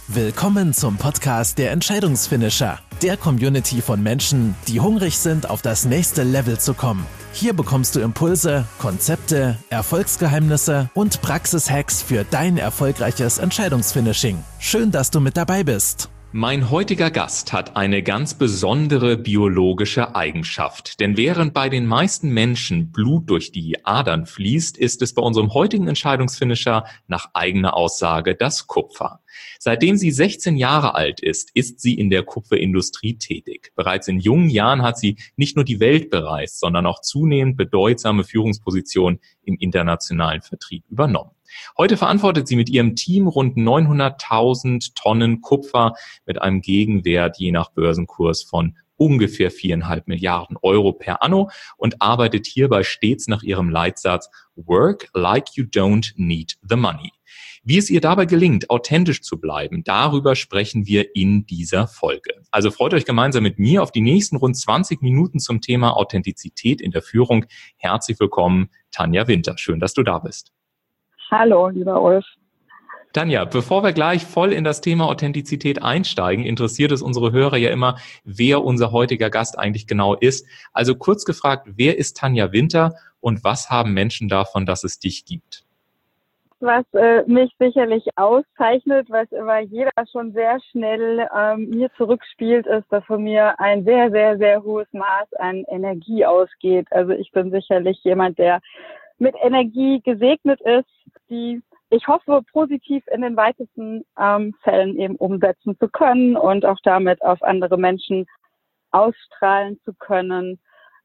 Willkommen zum Podcast der Entscheidungsfinisher, der Community von Menschen, die hungrig sind, auf das nächste Level zu kommen. Hier bekommst du Impulse, Konzepte, Erfolgsgeheimnisse und Praxishacks für dein erfolgreiches Entscheidungsfinishing. Schön, dass du mit dabei bist. Mein heutiger Gast hat eine ganz besondere biologische Eigenschaft. Denn während bei den meisten Menschen Blut durch die Adern fließt, ist es bei unserem heutigen Entscheidungsfinisher nach eigener Aussage das Kupfer. Seitdem sie 16 Jahre alt ist sie in der Kupferindustrie tätig. Bereits in jungen Jahren hat sie nicht nur die Welt bereist, sondern auch zunehmend bedeutsame Führungspositionen im internationalen Vertrieb übernommen. Heute verantwortet sie mit ihrem Team rund 900.000 Tonnen Kupfer mit einem Gegenwert je nach Börsenkurs von ungefähr 4,5 Milliarden Euro per anno und arbeitet hierbei stets nach ihrem Leitsatz Work like you don't need the money. Wie es ihr dabei gelingt, authentisch zu bleiben, darüber sprechen wir in dieser Folge. Also freut euch gemeinsam mit mir auf die nächsten rund 20 Minuten zum Thema Authentizität in der Führung. Herzlich willkommen, Tanja Winter. Schön, dass du da bist. Hallo, lieber Ulf. Tanja, bevor wir gleich voll in das Thema Authentizität einsteigen, interessiert es unsere Hörer ja immer, wer unser heutiger Gast eigentlich genau ist. Also kurz gefragt, wer ist Tanja Winter und was haben Menschen davon, dass es dich gibt? Was mich sicherlich auszeichnet, was immer jeder schon sehr schnell mir zurückspielt, ist, dass von mir ein sehr, sehr, sehr hohes Maß an Energie ausgeht. Also ich bin sicherlich jemand, der mit Energie gesegnet ist, die ich hoffe, positiv in den weitesten Fällen eben umsetzen zu können und auch damit auf andere Menschen ausstrahlen zu können.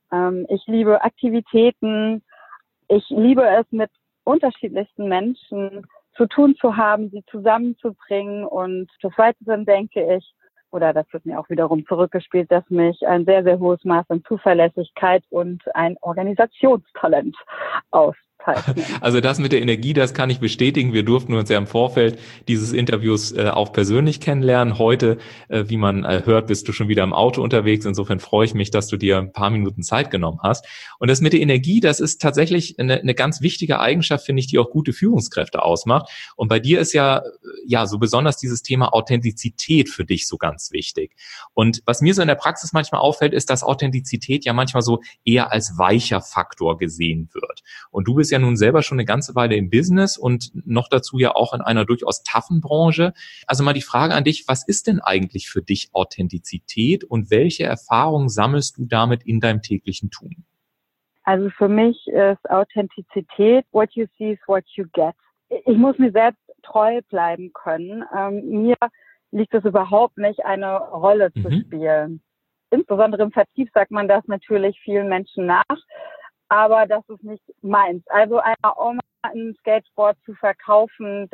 Ich liebe Aktivitäten. Ich liebe es, mit unterschiedlichsten Menschen zu tun zu haben, sie zusammenzubringen. Und des Weiteren denke ich, oder das wird mir auch wiederum zurückgespielt, dass mich ein sehr, sehr hohes Maß an Zuverlässigkeit und ein Organisationstalent auszeichnet. Also das mit der Energie, das kann ich bestätigen. Wir durften uns ja im Vorfeld dieses Interviews auch persönlich kennenlernen. Heute, wie man hört, bist du schon wieder im Auto unterwegs. Insofern freue ich mich, dass du dir ein paar Minuten Zeit genommen hast. Und das mit der Energie, das ist tatsächlich eine ganz wichtige Eigenschaft, finde ich, die auch gute Führungskräfte ausmacht. Und bei dir ist ja so besonders dieses Thema Authentizität für dich so ganz wichtig. Und was mir so in der Praxis manchmal auffällt, ist, dass Authentizität ja manchmal so eher als weicher Faktor gesehen wird. Und du bist ja nun selber schon eine ganze Weile im Business und noch dazu ja auch in einer durchaus toughen Branche. Also mal die Frage an dich, was ist denn eigentlich für dich Authentizität und welche Erfahrungen sammelst du damit in deinem täglichen Tun? Also für mich ist Authentizität, what you see is what you get. Ich muss mir selbst treu bleiben können. Mir liegt es überhaupt nicht, eine Rolle zu spielen. Insbesondere im Vertrieb sagt man das natürlich vielen Menschen nach. Aber das ist nicht meins. Also einer Oma ein Skateboard zu verkaufen,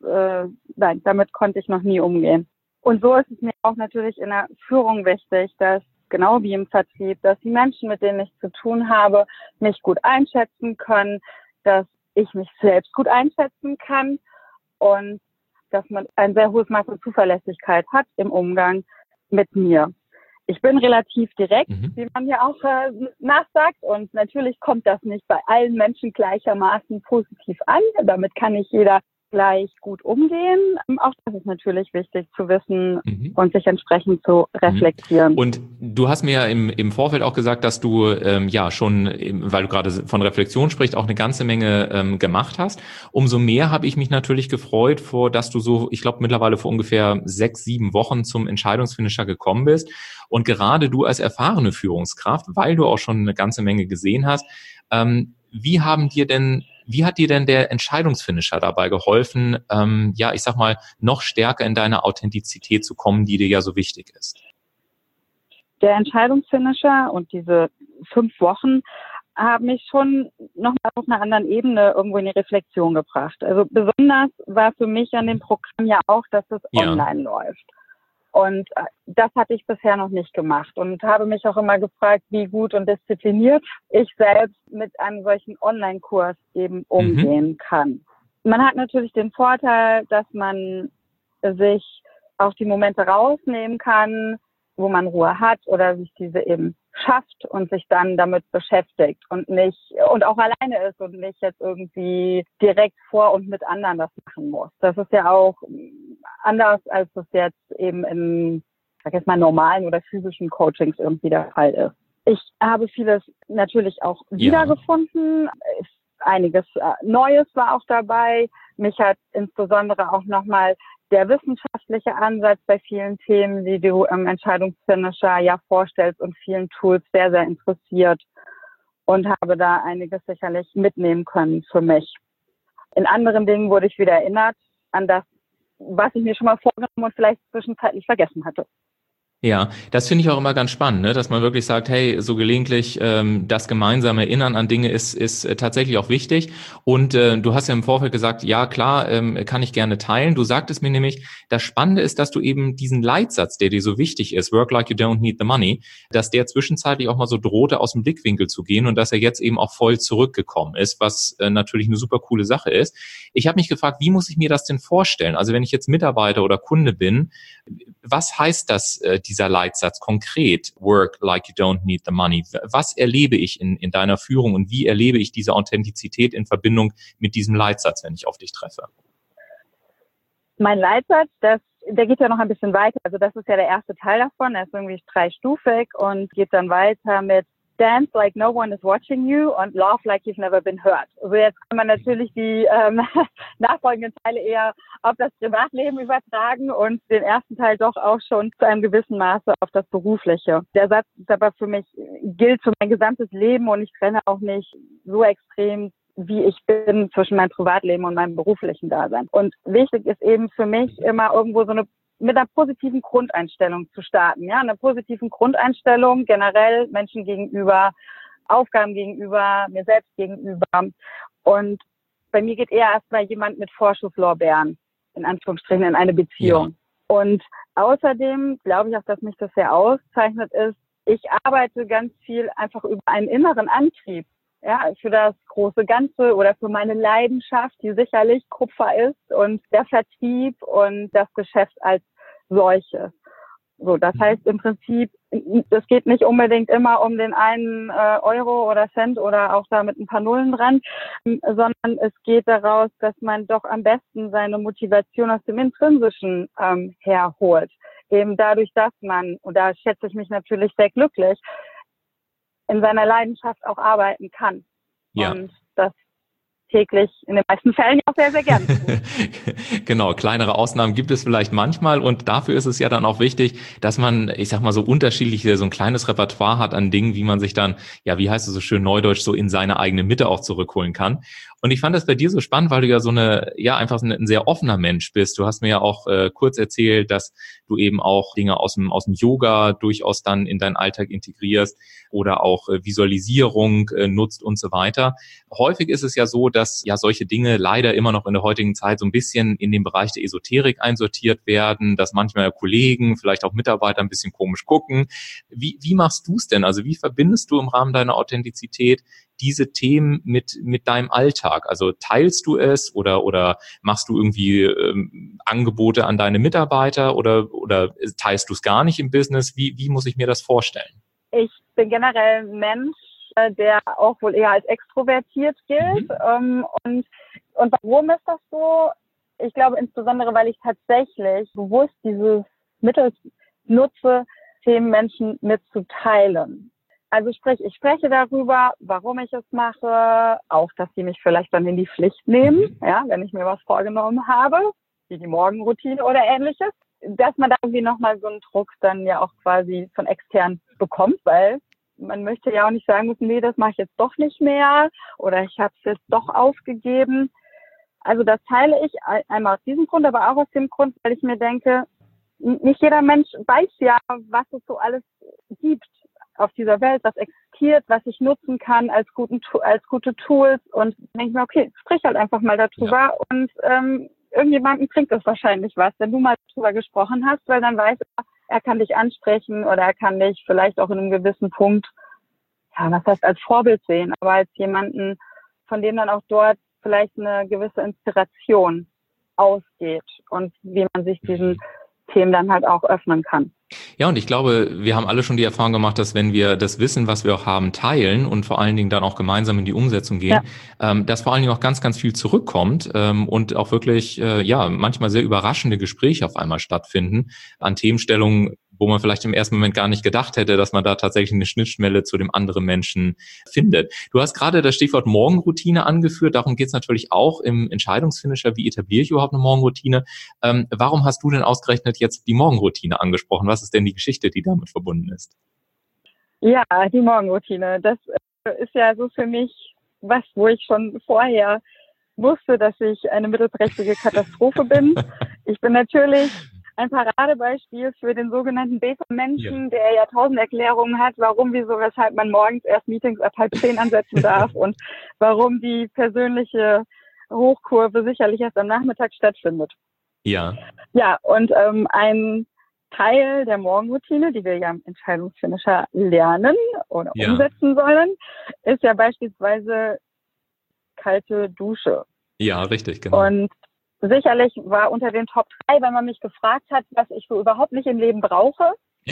nein, damit konnte ich noch nie umgehen. Und so ist es mir auch natürlich in der Führung wichtig, dass genau wie im Vertrieb, dass die Menschen, mit denen ich zu tun habe, mich gut einschätzen können, dass ich mich selbst gut einschätzen kann und dass man ein sehr hohes Maß an Zuverlässigkeit hat im Umgang mit mir. Ich bin relativ direkt, wie man ja auch nachsagt. Und natürlich kommt das nicht bei allen Menschen gleichermaßen positiv an. Damit kann nicht jeder gleich gut umgehen. Auch das ist natürlich wichtig zu wissen und sich entsprechend zu reflektieren. Und du hast mir ja im Vorfeld auch gesagt, dass du schon, weil du gerade von Reflexion sprichst, auch eine ganze Menge gemacht hast. Umso mehr habe ich mich natürlich gefreut, dass du so, ich glaube mittlerweile vor ungefähr 6-7 Wochen zum Entscheidungsfinisher gekommen bist. Und gerade du als erfahrene Führungskraft, weil du auch schon eine ganze Menge gesehen hast, wie hat dir denn der Entscheidungsfinisher dabei geholfen, ich sag mal, noch stärker in deine Authentizität zu kommen, die dir ja so wichtig ist? Der Entscheidungsfinisher und diese 5 Wochen haben mich schon nochmal auf einer anderen Ebene irgendwo in die Reflexion gebracht. Also besonders war für mich an dem Programm ja auch, dass es online läuft. Und das hatte ich bisher noch nicht gemacht und habe mich auch immer gefragt, wie gut und diszipliniert ich selbst mit einem solchen Online-Kurs eben umgehen kann. Man hat natürlich den Vorteil, dass man sich auch die Momente rausnehmen kann, wo man Ruhe hat oder sich diese eben schafft und sich dann damit beschäftigt und auch alleine ist und nicht jetzt irgendwie direkt vor und mit anderen das machen muss. Das ist ja auch anders, als es jetzt eben in, ich sag jetzt mal, normalen oder physischen Coachings irgendwie der Fall ist. Ich habe vieles natürlich auch wiedergefunden. Einiges Neues war auch dabei. Mich hat insbesondere auch nochmal der wissenschaftliche Ansatz bei vielen Themen, die du im Entscheidungsfinisher ja vorstellst und vielen Tools sehr, sehr interessiert und habe da einiges sicherlich mitnehmen können für mich. In anderen Dingen wurde ich wieder erinnert an das, was ich mir schon mal vorgenommen und vielleicht zwischenzeitlich vergessen hatte. Ja, das finde ich auch immer ganz spannend, ne? Dass man wirklich sagt, hey, so gelegentlich das gemeinsame Erinnern an Dinge ist tatsächlich auch wichtig. Und du hast ja im Vorfeld gesagt, ja klar, kann ich gerne teilen. Du sagtest mir nämlich, das Spannende ist, dass du eben diesen Leitsatz, der dir so wichtig ist, work like you don't need the money, dass der zwischenzeitlich auch mal so drohte, aus dem Blickwinkel zu gehen und dass er jetzt eben auch voll zurückgekommen ist, was natürlich eine super coole Sache ist. Ich habe mich gefragt, wie muss ich mir das denn vorstellen? Also wenn ich jetzt Mitarbeiter oder Kunde bin, was heißt das, dieser Leitsatz konkret? Work like you don't need the money. Was erlebe ich in deiner Führung und wie erlebe ich diese Authentizität in Verbindung mit diesem Leitsatz, wenn ich auf dich treffe? Mein Leitsatz, der geht ja noch ein bisschen weiter. Also das ist ja der erste Teil davon. Er ist irgendwie 3-stufig und geht dann weiter mit Dance like no one is watching you und Laugh like you've never been hurt. Also jetzt kann man natürlich die nachfolgenden Teile eher auf das Privatleben übertragen und den ersten Teil doch auch schon zu einem gewissen Maße auf das Berufliche. Der Satz ist aber für mich, gilt für mein gesamtes Leben und ich trenne auch nicht so extrem, wie ich bin, zwischen meinem Privatleben und meinem beruflichen Dasein. Und wichtig ist eben für mich immer irgendwo mit einer positiven Grundeinstellung zu starten, ja, einer positiven Grundeinstellung generell Menschen gegenüber, Aufgaben gegenüber, mir selbst gegenüber. Und bei mir geht eher erstmal jemand mit Vorschusslorbeeren, in Anführungsstrichen, in eine Beziehung. Ja. Und außerdem glaube ich auch, dass mich das sehr auszeichnet ist, ich arbeite ganz viel einfach über einen inneren Antrieb. Ja, für das große Ganze oder für meine Leidenschaft, die sicherlich Kupfer ist und der Vertrieb und das Geschäft als solches. So, das heißt im Prinzip, es geht nicht unbedingt immer um den einen Euro oder Cent oder auch da mit ein paar Nullen dran, sondern es geht daraus, dass man doch am besten seine Motivation aus dem Intrinsischen herholt. Eben dadurch, dass man, und da schätze ich mich natürlich sehr glücklich, in seiner Leidenschaft auch arbeiten kann. Ja. Und das täglich in den meisten Fällen auch sehr, sehr gerne. Genau, kleinere Ausnahmen gibt es vielleicht manchmal und dafür ist es ja dann auch wichtig, dass man, ich sag mal, so unterschiedliche, so ein kleines Repertoire hat an Dingen, wie man sich dann, ja, wie heißt es so schön neudeutsch, so in seine eigene Mitte auch zurückholen kann. Und ich fand das bei dir so spannend, weil du ja einfach ein sehr offener Mensch bist. Du hast mir ja auch kurz erzählt, dass du eben auch Dinge aus dem Yoga durchaus dann in deinen Alltag integrierst oder auch Visualisierung nutzt und so weiter. Häufig ist es ja so, dass ja solche Dinge leider immer noch in der heutigen Zeit so ein bisschen in den Bereich der Esoterik einsortiert werden, dass manchmal Kollegen, vielleicht auch Mitarbeiter ein bisschen komisch gucken. Wie machst du es denn? Also wie verbindest du im Rahmen deiner Authentizität diese Themen mit deinem Alltag? Also teilst du es oder machst du irgendwie Angebote an deine Mitarbeiter oder teilst du es gar nicht im Business? Wie muss ich mir das vorstellen? Ich bin generell ein Mensch, der auch wohl eher als extrovertiert gilt. Und warum ist das so? Ich glaube insbesondere, weil ich tatsächlich bewusst dieses Mittel nutze, Themen Menschen mitzuteilen. Also sprich, ich spreche darüber, warum ich es mache, auch, dass sie mich vielleicht dann in die Pflicht nehmen, ja, wenn ich mir was vorgenommen habe, wie die Morgenroutine oder Ähnliches, dass man da irgendwie nochmal so einen Druck dann ja auch quasi von extern bekommt, weil man möchte ja auch nicht sagen müssen, nee, das mache ich jetzt doch nicht mehr oder ich habe es jetzt doch aufgegeben. Also das teile ich einmal aus diesem Grund, aber auch aus dem Grund, weil ich mir denke, nicht jeder Mensch weiß ja, was es so alles gibt auf dieser Welt, was existiert, was ich nutzen kann als gute Tools und denke mir, okay, sprich halt einfach mal darüber und irgendjemandem bringt das wahrscheinlich was, wenn du mal darüber gesprochen hast, weil dann weiß er kann dich ansprechen oder er kann dich vielleicht auch in einem gewissen Punkt, ja, was heißt als Vorbild sehen, aber als jemanden, von dem dann auch dort vielleicht eine gewisse Inspiration ausgeht und wie man sich diesen Themen dann halt auch öffnen kann. Ja, und ich glaube, wir haben alle schon die Erfahrung gemacht, dass wenn wir das Wissen, was wir auch haben, teilen und vor allen Dingen dann auch gemeinsam in die Umsetzung gehen, dass vor allen Dingen auch ganz, ganz viel zurückkommt und auch wirklich, manchmal sehr überraschende Gespräche auf einmal stattfinden an Themenstellungen, wo man vielleicht im ersten Moment gar nicht gedacht hätte, dass man da tatsächlich eine Schnittstelle zu dem anderen Menschen findet. Du hast gerade das Stichwort Morgenroutine angeführt. Darum geht es natürlich auch im Entscheidungsfinisher. Wie etabliere ich überhaupt eine Morgenroutine? Warum hast du denn ausgerechnet jetzt die Morgenroutine angesprochen? Was ist denn die Geschichte, die damit verbunden ist? Ja, die Morgenroutine. Das ist ja so für mich was, wo ich schon vorher wusste, dass ich eine mittelprächtige Katastrophe bin. Ich bin natürlich ein Paradebeispiel für den sogenannten Beta-Menschen, der ja 1000 Erklärungen hat, warum, wieso, weshalb man morgens erst Meetings ab 9:30 ansetzen darf und warum die persönliche Hochkurve sicherlich erst am Nachmittag stattfindet. Ja. Ja, und ein Teil der Morgenroutine, die wir ja im Entscheidungsfinisher lernen oder umsetzen sollen, ist ja beispielsweise kalte Dusche. Ja, richtig, genau. Und sicherlich war unter den Top 3, wenn man mich gefragt hat, was ich so überhaupt nicht im Leben brauche.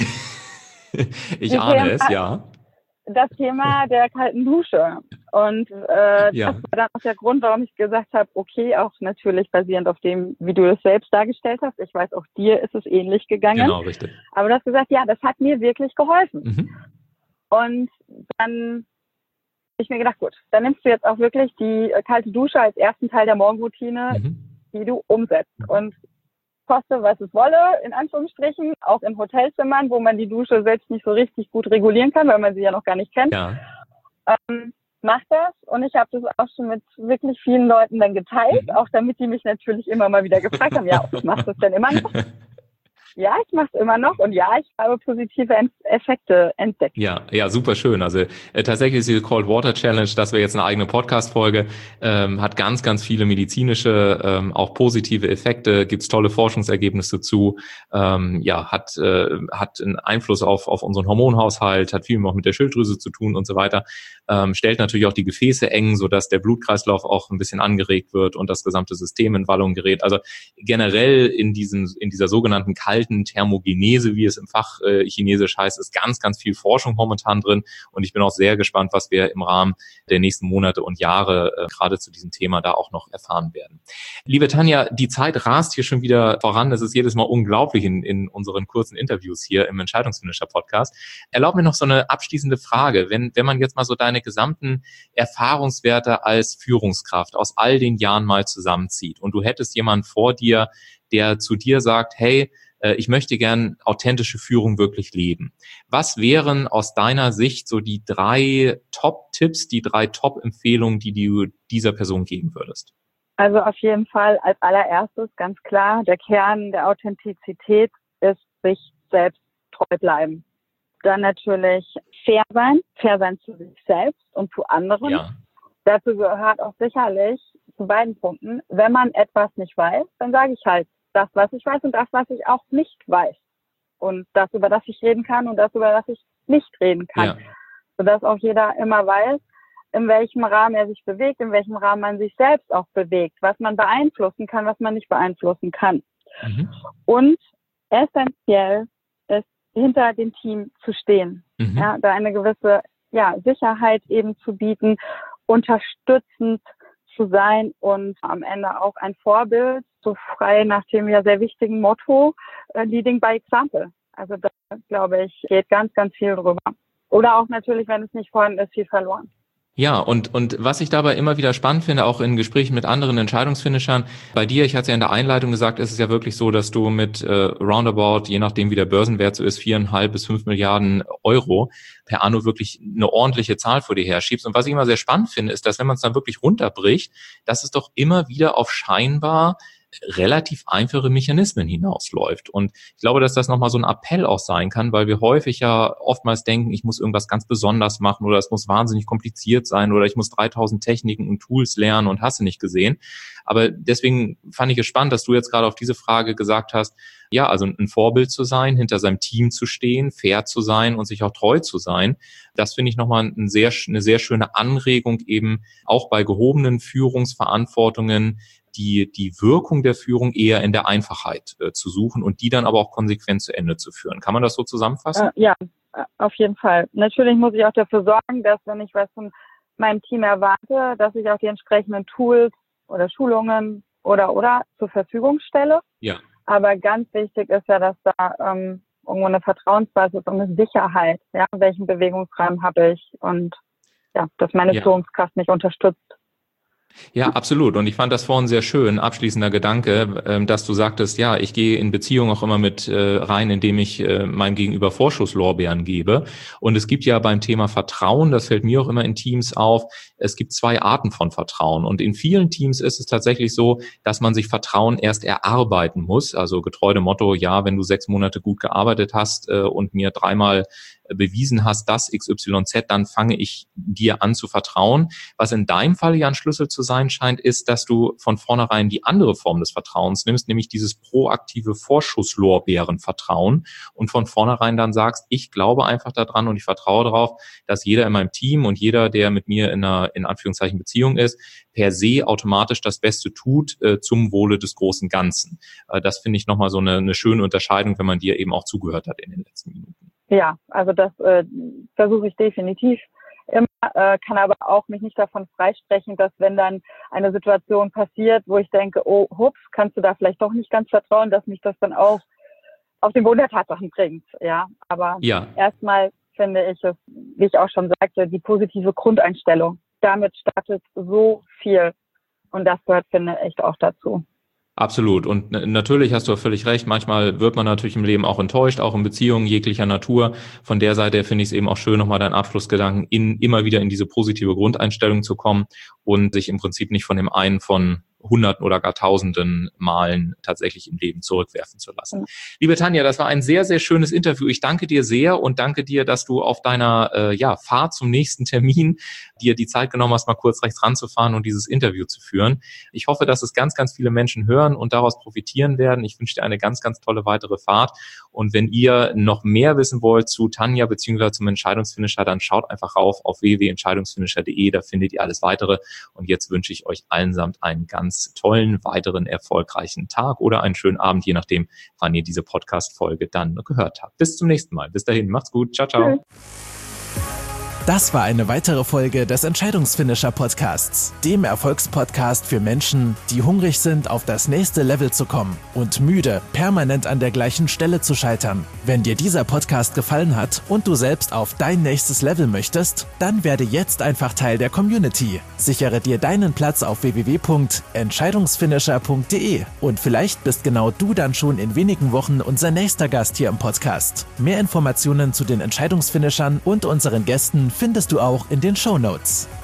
Ich ahne es, ja. Das Thema der kalten Dusche. Und das war dann auch der Grund, warum ich gesagt habe, okay, auch natürlich basierend auf dem, wie du es selbst dargestellt hast. Ich weiß, auch dir ist es ähnlich gegangen. Genau, richtig. Aber du hast gesagt, ja, das hat mir wirklich geholfen. Mhm. Und dann habe ich mir gedacht, gut, dann nimmst du jetzt auch wirklich die kalte Dusche als ersten Teil der Morgenroutine, die du umsetzt. Und koste, was es wolle, in Anführungsstrichen, auch in Hotelzimmern, wo man die Dusche selbst nicht so richtig gut regulieren kann, weil man sie ja noch gar nicht kennt. Ja. Mach das. Und ich habe das auch schon mit wirklich vielen Leuten dann geteilt, auch damit die mich natürlich immer mal wieder gefragt haben, ja, ich mache das denn immer noch? Ja, ich mache es immer noch und ja, ich habe positive Effekte entdeckt. Ja, super schön. Also tatsächlich ist die Cold Water Challenge, das wäre jetzt eine eigene Podcast-Folge, hat ganz, ganz viele medizinische, auch positive Effekte, gibt's tolle Forschungsergebnisse zu, hat einen Einfluss auf unseren Hormonhaushalt, hat viel auch mit der Schilddrüse zu tun und so weiter, stellt natürlich auch die Gefäße eng, sodass der Blutkreislauf auch ein bisschen angeregt wird und das gesamte System in Wallung gerät. Also generell in dieser sogenannten kalten Thermogenese, wie es im Fach Chinesisch heißt, ist ganz, ganz viel Forschung momentan drin und ich bin auch sehr gespannt, was wir im Rahmen der nächsten Monate und Jahre gerade zu diesem Thema da auch noch erfahren werden. Liebe Tanja, die Zeit rast hier schon wieder voran. Es ist jedes Mal unglaublich in unseren kurzen Interviews hier im Entscheidungsfinisher Podcast. Erlaub mir noch so eine abschließende Frage. Wenn man jetzt mal so deine gesamten Erfahrungswerte als Führungskraft aus all den Jahren mal zusammenzieht und du hättest jemanden vor dir, der zu dir sagt, hey, ich möchte gern authentische Führung wirklich leben. Was wären aus deiner Sicht so die 3 Top-Tipps, die 3 Top-Empfehlungen, die du dieser Person geben würdest? Also auf jeden Fall als allererstes ganz klar, der Kern der Authentizität ist sich selbst treu bleiben. Dann natürlich fair sein zu sich selbst und zu anderen. Ja. Dazu gehört auch sicherlich zu beiden Punkten, wenn man etwas nicht weiß, dann sage ich halt das, was ich weiß und das, was ich auch nicht weiß. Und das, über das ich reden kann und das, über das ich nicht reden kann. Ja. Sodass auch jeder immer weiß, in welchem Rahmen er sich bewegt, in welchem Rahmen man sich selbst auch bewegt, was man beeinflussen kann, was man nicht beeinflussen kann. Mhm. Und essentiell ist, hinter dem Team zu stehen. Mhm. Ja, da eine gewisse Sicherheit eben zu bieten, unterstützend zu sein und am Ende auch ein Vorbild, so frei nach dem ja sehr wichtigen Motto, Leading by Example. Also da, glaube ich, geht ganz, ganz viel drüber. Oder auch natürlich, wenn es nicht vorhanden ist, viel verloren. Ja, und was ich dabei immer wieder spannend finde, auch in Gesprächen mit anderen Entscheidungsfinishern, bei dir, ich hatte es ja in der Einleitung gesagt, ist es ja wirklich so, dass du mit roundabout, je nachdem wie der Börsenwert so ist, 4,5 bis 5 Milliarden Euro per Anno wirklich eine ordentliche Zahl vor dir herschiebst. Und was ich immer sehr spannend finde, ist, dass wenn man es dann wirklich runterbricht, dass es doch immer wieder auf scheinbar relativ einfache Mechanismen hinausläuft. Und ich glaube, dass das nochmal so ein Appell auch sein kann, weil wir häufig ja oftmals denken, ich muss irgendwas ganz besonders machen oder es muss wahnsinnig kompliziert sein oder ich muss 3000 Techniken und Tools lernen und hast du nicht gesehen. Aber deswegen fand ich es spannend, dass du jetzt gerade auf diese Frage gesagt hast, ja, also ein Vorbild zu sein, hinter seinem Team zu stehen, fair zu sein und sich auch treu zu sein. Das finde ich nochmal eine sehr schöne Anregung eben auch bei gehobenen Führungsverantwortungen, die Wirkung der Führung eher in der Einfachheit zu suchen und die dann aber auch konsequent zu Ende zu führen. Kann man das so zusammenfassen? Ja, auf jeden Fall. Natürlich muss ich auch dafür sorgen, dass, wenn ich was von meinem Team erwarte, dass ich auch die entsprechenden Tools oder Schulungen oder zur Verfügung stelle. Ja. Aber ganz wichtig ist ja, dass da irgendwo eine Vertrauensbasis und eine Sicherheit, ja, welchen Bewegungsrahmen habe ich und ja, dass meine Führungskraft mich unterstützt. Ja, absolut. Und ich fand das vorhin sehr schön, abschließender Gedanke, dass du sagtest, ja, ich gehe in Beziehungen auch immer mit rein, indem ich meinem Gegenüber Vorschusslorbeeren gebe. Und es gibt ja beim Thema Vertrauen, das fällt mir auch immer in Teams auf, es gibt 2 Arten von Vertrauen. Und in vielen Teams ist es tatsächlich so, dass man sich Vertrauen erst erarbeiten muss. Also getreu dem Motto, ja, wenn du 6 Monate gut gearbeitet hast und mir 3-mal bewiesen hast, dass XYZ, dann fange ich dir an zu vertrauen. Was in deinem Fall ja ein Schlüssel zu sein scheint, ist, dass du von vornherein die andere Form des Vertrauens nimmst, nämlich dieses proaktive Vorschusslorbeerenvertrauen und von vornherein dann sagst, ich glaube einfach daran und ich vertraue darauf, dass jeder in meinem Team und jeder, der mit mir in einer, in Anführungszeichen, Beziehung ist, per se automatisch das Beste tut zum Wohle des großen Ganzen. Das finde ich nochmal so eine schöne Unterscheidung, wenn man dir eben auch zugehört hat in den letzten Minuten. Ja, also das versuche ich definitiv immer, kann aber auch mich nicht davon freisprechen, dass wenn dann eine Situation passiert, wo ich denke, oh, hups, kannst du da vielleicht doch nicht ganz vertrauen, dass mich das dann auch auf den Boden der Tatsachen bringt. Ja, aber erstmal finde ich es, wie ich auch schon sagte, die positive Grundeinstellung. Damit startet so viel und das gehört, finde ich, echt auch dazu. Absolut. Und natürlich hast du völlig recht. Manchmal wird man natürlich im Leben auch enttäuscht, auch in Beziehungen jeglicher Natur. Von der Seite finde ich es eben auch schön, nochmal deinen Abschlussgedanken immer wieder in diese positive Grundeinstellung zu kommen und sich im Prinzip nicht von dem einen von Hunderten oder gar Tausenden Malen tatsächlich im Leben zurückwerfen zu lassen. Liebe Tanja, das war ein sehr, sehr schönes Interview. Ich danke dir sehr und danke dir, dass du auf deiner Fahrt zum nächsten Termin dir die Zeit genommen hast, mal kurz rechts ranzufahren und dieses Interview zu führen. Ich hoffe, dass es ganz, ganz viele Menschen hören und daraus profitieren werden. Ich wünsche dir eine ganz, ganz tolle weitere Fahrt. Und wenn ihr noch mehr wissen wollt zu Tanja bzw. zum Entscheidungsfinisher, dann schaut einfach rauf auf www.entscheidungsfinisher.de. Da findet ihr alles weitere. Und jetzt wünsche ich euch allensamt einen ganz tollen, weiteren, erfolgreichen Tag oder einen schönen Abend, je nachdem, wann ihr diese Podcast-Folge dann gehört habt. Bis zum nächsten Mal. Bis dahin, macht's gut. Ciao, ciao. Das war eine weitere Folge des Entscheidungsfinisher Podcasts, dem Erfolgspodcast für Menschen, die hungrig sind, auf das nächste Level zu kommen und müde, permanent an der gleichen Stelle zu scheitern. Wenn dir dieser Podcast gefallen hat und du selbst auf dein nächstes Level möchtest, dann werde jetzt einfach Teil der Community. Sichere dir deinen Platz auf www.entscheidungsfinisher.de und vielleicht bist genau du dann schon in wenigen Wochen unser nächster Gast hier im Podcast. Mehr Informationen zu den Entscheidungsfinishern und unseren Gästen findest du auch in den Shownotes.